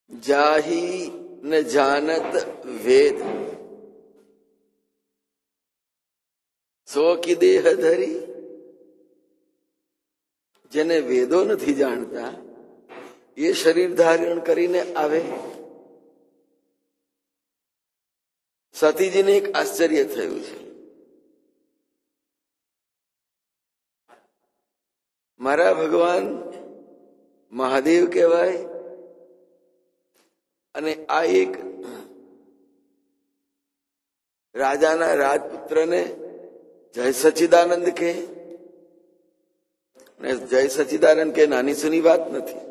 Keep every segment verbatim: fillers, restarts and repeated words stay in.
જાહી ન જાનત વેદ, સો કી દેહ ધરી. જેને વેદો નથી જાણતા એ શરીર ધારણ કરીને આવે. સતીજીને એક આશ્ચર્ય થયું છે. મારા ભગવાન મહાદેવ કહેવાય અને આ એક રાજાના રાજપુત્રને જય સચ્ચિદાનંદ કહે. જય સચ્ચિદાનંદ કે નાની સુની વાત નથી.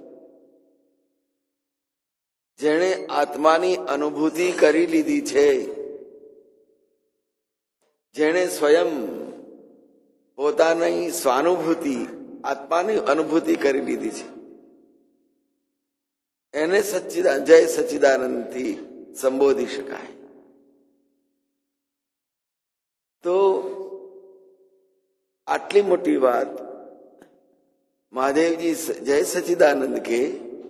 જેણે આત્માની અનુભૂતિ કરી લીધી છે, જેણે સ્વયં પોતાની સ્વાનુભૂતિ આત્માની અનુભૂતિ કરી લીધી છે, એને સચ્ચિદાનંદ જય સચ્ચિદાનંદ થી સંબોધી શકાય. તો આટલી મોટી વાત મહાદેવજી જય સચ્ચિદાનંદ કે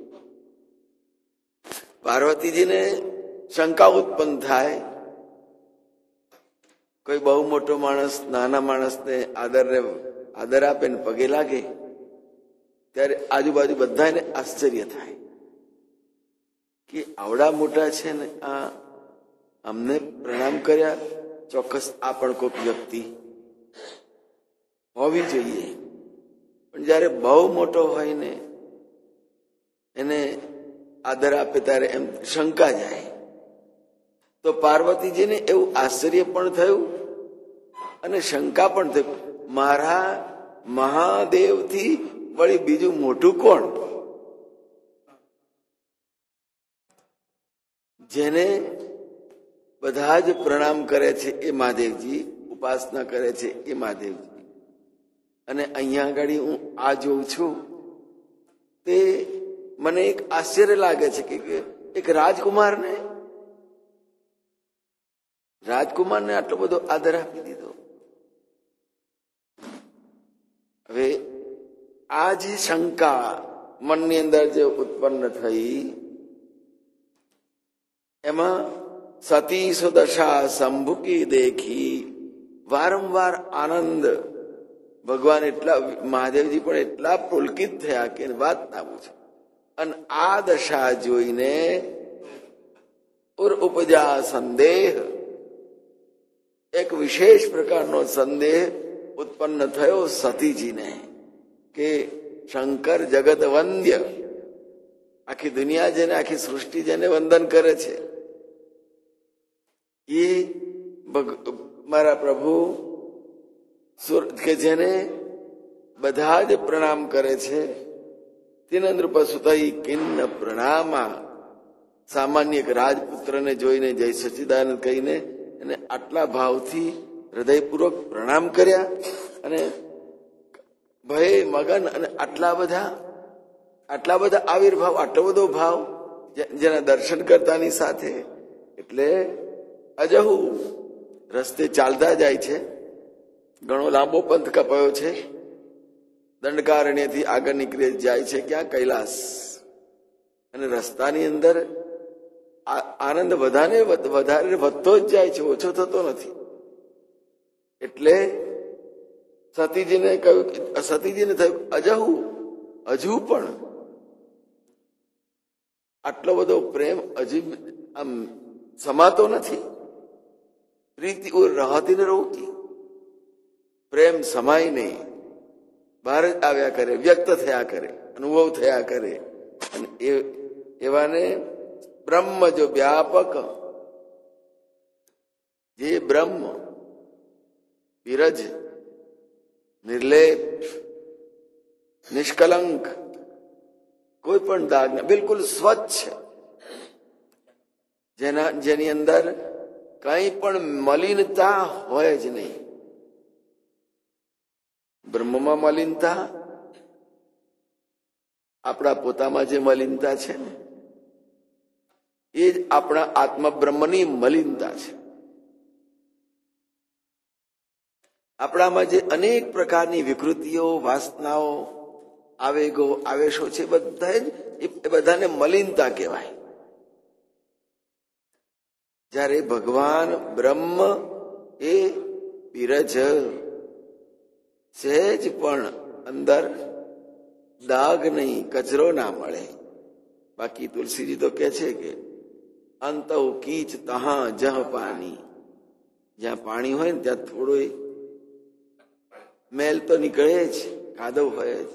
પાર્વતીજીને શંકા ઉત્પન્ન થાય. કોઈ બહુ મોટો માણસ નાના માણસને આદર આદર આપે ને પગે લાગે ત્યારે આજુબાજુ બધાને આશ્ચર્ય થાય કે આવડા મોટા છે ને આ અમને પ્રણામ કર્યા. ચોક્કસ આ પણ કોઈક વ્યક્તિ હોવી જોઈએ. પણ જયારે બહુ મોટો હોય ને એને આદર આપે ત્યારે એમ શંકા જાય. તો પાર્વતીજીને એવું આશ્ચર્ય પણ થયું અને શંકા પણ થઈ. મારા મહાદેવથી વળી બીજું મોટું કોણ? જેને બધા જ પ્રણામ કરે છે એ મહાદેવજી, ઉપાસના કરે છે એ મહાદેવજી. અને અહીંયા આગળ હું આ જોઉં છું તે મને એક આશ્ચર્ય લાગે છે કે એક રાજકુમારને રાજકુમારને આટલો બધો આદર આપી દીધો. હવે આ જે શંકા મનની અંદર જે ઉત્પન્ન થઈ એમાં સતી સુદશા શંભુકી દેખી વારંવાર આનંદ. ભગવાન એટલા મહાદેવજી પણ એટલા પુલકિત થયા કે વાત ના પૂછે. અને આ દશા જોઈને ઉર ઉપજા સંદેહ, એક વિશેષ પ્રકારનો સંદેહ ઉત્પન્ન થયો સતીજીને કે શંકર જગત વંદ્ય, આખી દુનિયા જેને આખી સૃષ્ટિ જેને વંદન કરે છે એ મારા પ્રભુ કે જેને બધા જ પ્રણામ કરે છે. તેના નૃપ સુતઈ કિન્ન પ્રણામા. સામાન્ય એક રાજપુત્રને જોઈને જય સચ્ચિદાનંદ કહીને એને આટલા ભાવથી હૃદયપૂર્વક પ્રણામ કર્યા અને ભય મગન અને આટલા બધા આટલા બધા આવિર્ભાવ, આટલો બધો ભાવ જેના દર્શન કરતાની સાથે. એટલે અજહુ રસ્તે ચાલતા જાય છે. ઘણો લાંબો પંથ કપાયો છે. દંડકારણ્યથી આગળ નીકળી જાય છે ક્યાં? કૈલાસ. અને રસ્તાની અંદર આનંદ વધારે વધારે વધતો જ જાય છે, ઓછો થતો નથી. એટલે સતીજીને કહ્યું, સતીજીને થયું અજહુ, હજુ પણ આટલો બધો પ્રેમ હજી આમ સમાતો નથી. પ્રીતિ રહતી ને રોકી, પ્રેમ સમાય નહીં, બહાર જ આવ્યા કરે, વ્યક્ત થયા કરે, અનુભવ થયા કરે. અને એ એવાને બ્રહ્મ જો વ્યાપક, જે બ્રહ્મ વિરજ, નિર્લેપ, નિષ્કલંક, કોઈ પણ દાગ ના, બિલકુલ સ્વચ્છ, જેના જેની અંદર કઈ પણ મલિનતા હોય જ નહીં. બ્રહ્મમાં મલિનતા, આપણા પોતામાં જે મલિનતા છે ને એ જ આપણા આત્મા બ્રહ્મની મલિનતા છે. આપણામાં જે અનેક પ્રકારની વિકૃતિઓ, વાસનાઓ, આવેગો, આવેશો છે, બધા જ એ બધાને મલિનતા કહેવાય. જ્યારે ભગવાન બ્રહ્મ એ બિરજ, સહેજ પણ અંદર દાગ નહીં, કચરો ના મળે. બાકી તુલસીજી તો કે છે કે અંત કીચ તહા જહ પાણી, જ્યાં પાણી હોય ને ત્યાં થોડો મેલ તો નીકળે જ, કાદવ હોય જ.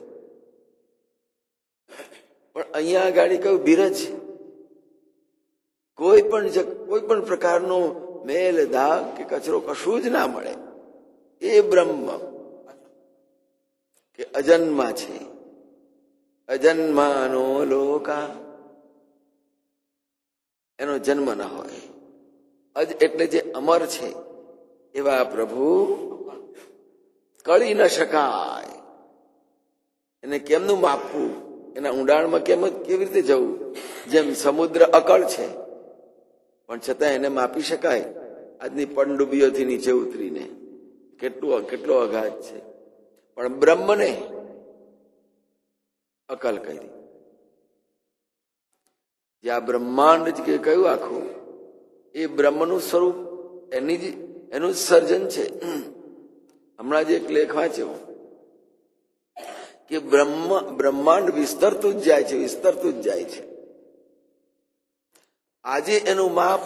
પણ અહીંયા આગળ કયું બિરજ, કોઈ પણ કોઈ પણ પ્રકારનો મેલ દાગ કે કચરો કશું જ ના મળે. એ બ્રહ્મ કે અજન્મા છે, અજન્માનો લોકા, એનો જન્મ ન હોય. અજ એટલે જે અમર છે એવા પ્રભુ કળી ન શકાય. એને કેમનું માપવું, એના ઊંડાણમાં કેમ કેવી રીતે જવું? જેમ સમુદ્ર અકળ છે પણ છતાં એને માપી શકાય. આજની પનડુબીઓથી નીચે ઉતરીને કેટલું કેટલો અઘાત છે, પણ બ્રહ્મને અકલ કરી. જે આ બ્રહ્માંડ જ કયું આખું, એ બ્રહ્મનું સ્વરૂપ, એની જ એનું જ સર્જન છે. હમણાં જ એક લેખ વાંચ્યો કે બ્રહ્મ બ્રહ્માંડ વિસ્તરતું જ જાય છે, વિસ્તરતું જ જાય છે. આજે એનું માપ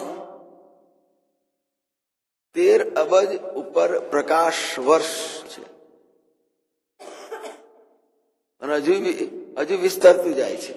તેર અબજ ઉપર પ્રકાશ વર્ષ છે, અને હજુ હજુ વિસ્તરતું જાય છે.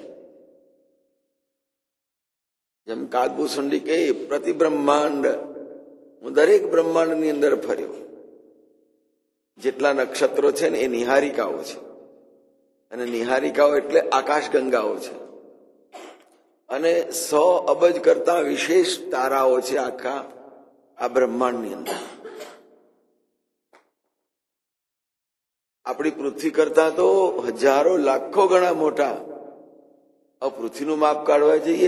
જેમ કાગભૂષુંડી કહે, પ્રતિ બ્રહ્માંડ, હું દરેક બ્રહ્માંડ ની અંદર ફર્યો. જેટલા નક્ષત્રો છે ને એ નિહારિકાઓ છે, અને નિહારિકાઓ એટલે આકાશ ગંગાઓ છે. અને સો અબજ કરતા વિશેષ તારાઓ છે આખા આ બ્રહ્માંડ ની અંદર. આપણી પૃથ્વી કરતા તો હજારો લાખો ગણા મોટા. હવે પૃથ્વીનું માપ કાઢવા જઈએ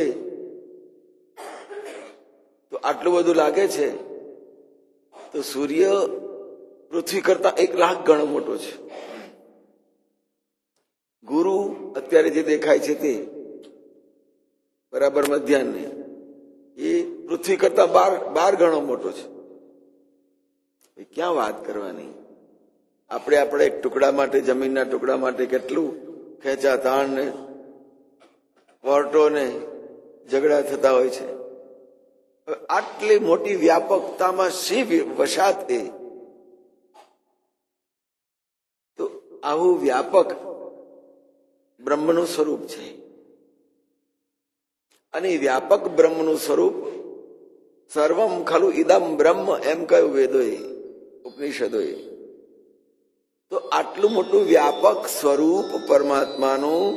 તો આટલું બધું લાગે છે, તો સૂર્ય પૃથ્વી કરતા એક લાખ ગણો મોટો છે. ગુરુ અત્યારે જે દેખાય છે તે બરાબર મધ્યાહને, એ પૃથ્વી કરતા બાર બાર ગણો મોટો છે. ક્યાં વાત કરવાની? આપણે આપણે એક ટુકડા માટે, જમીનના ટુકડા માટે કેટલું ખેંચા તાણ ને કોર્ટો ને ઝઘડા થતા હોય છે. આટલી મોટી વ્યાપકતામાં શી વસાત એ? તો આવું વ્યાપક બ્રહ્મનું સ્વરૂપ છે. અને વ્યાપક બ્રહ્મનું સ્વરૂપ સર્વમ ખલુ ઇદમ બ્રહ્મ, એમ કહ્યું વેદોએ, ઉપનિષદોએ. તો આટલું મોટું વ્યાપક સ્વરૂપ પરમાત્માનું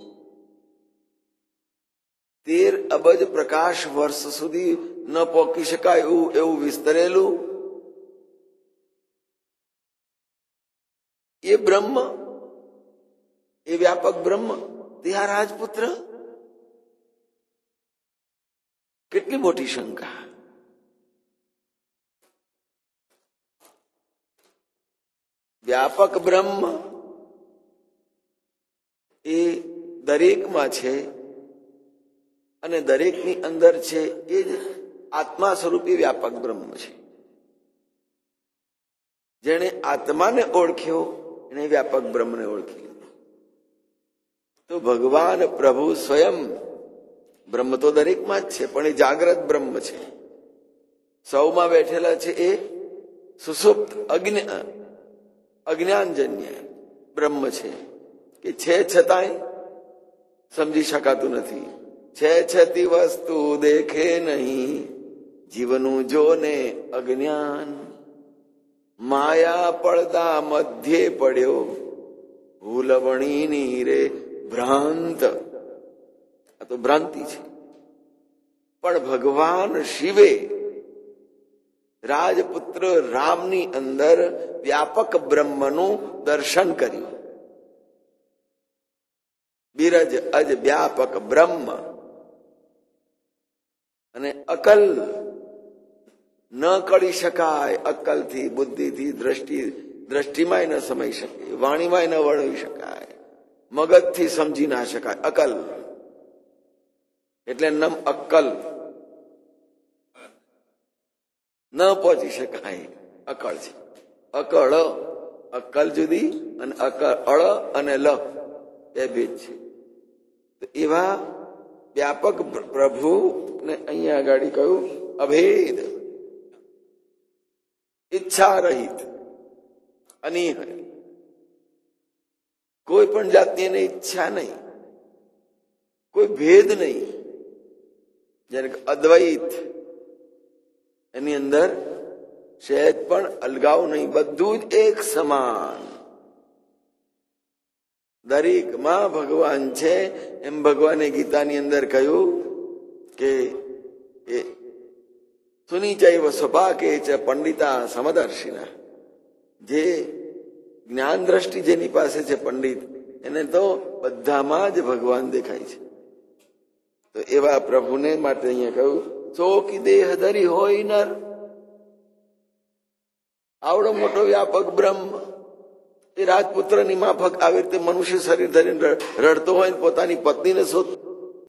તેર અબજ પ્રકાશ વર્ષ સુધી ન પહોંચી શકાય એવું એવું વિસ્તરેલું એ બ્રહ્મ, એ વ્યાપક બ્રહ્મ, તે આ રાજપુત્ર. કેટલી મોટી શંકા! વ્યાપક બ્રહ્મ એ દરેકમાં છે, અને દરેકની અંદર છે. એ જ આત્મા સ્વરૂપી વ્યાપક બ્રહ્મ છે. જેણે આત્માને ઓળખ્યો એને વ્યાપક બ્રહ્મને ઓળખી લીધો. તો ભગવાન પ્રભુ સ્વયં બ્રહ્મ તો દરેકમાં જ છે, પણ એ જાગ્રત બ્રહ્મ છે. સૌમાં બેઠેલા છે એ સુષુપ્ત અજ્ઞ અજ્ઞાનજન્ય બ્રહ્મ છે, કે છે છતાંય સમજી શકાતું નથી. છે છતી વસ્તુ દેખે નહીં, જીવનું જોને અજ્ઞાન. માયા પડદા મધ્યે પડ્યો, ભૂલવણીની રે ભ્રાંત. આ તો ભ્રાંતિ છે. પણ ભગવાન શિવે રાજપુત્ર રામની અંદર વ્યાપક બ્રહ્મનું દર્શન કર્યું. બિરજ અજ વ્યાપક બ્રહ્મ. અને અકલ ન કરી શકાય, અકલથી, બુદ્ધિથી, દ્રષ્ટિ દ્રષ્ટિમાં ન સમજી શકે, વાણીમાં ન વર્ણવી શકાય, મગજથી સમજી ના શકાય. અકલ એટલે નમ અક્કલ. પહોંચી શકાય. અકળ છે. અકળ અકલ જુદી અને અકળ અળ અને લ એ ભેદ છે. તો એવા વ્યાપક પ્રભુ ને અહીંયા આગળ કહ્યું અભેદ, ઈચ્છા રહિત, અનિહ, કોઈ પણ જાતની એને ઈચ્છા નહીં, કોઈ ભેદ નહીં. જેને અદ્વૈત, એની અંદર સહેજ પણ અલગાવ નહીં, બધું જ એક સમાન. દરેકમાં ભગવાન છે. એમ ભગવાને ગીતાની અંદર કહ્યું કે સુનિચૈવ સ્વપાકે ચ પંડિતા સમદર્શિના. જે જ્ઞાન દ્રષ્ટિ જેની પાસે છે પંડિત, એને તો બધામાં જ ભગવાન દેખાય છે. તો એવા પ્રભુને માટે અહીંયા કહ્યું ચોકી દેહ ધરી હોય નર. આવડો મોટો વ્યાપક બ્રહ્મ એ રાજપુત્રની માફક આવી રીતે મનુષ્ય શરીર ધરીને રડતો હોય, પોતાની પત્નીને શોધ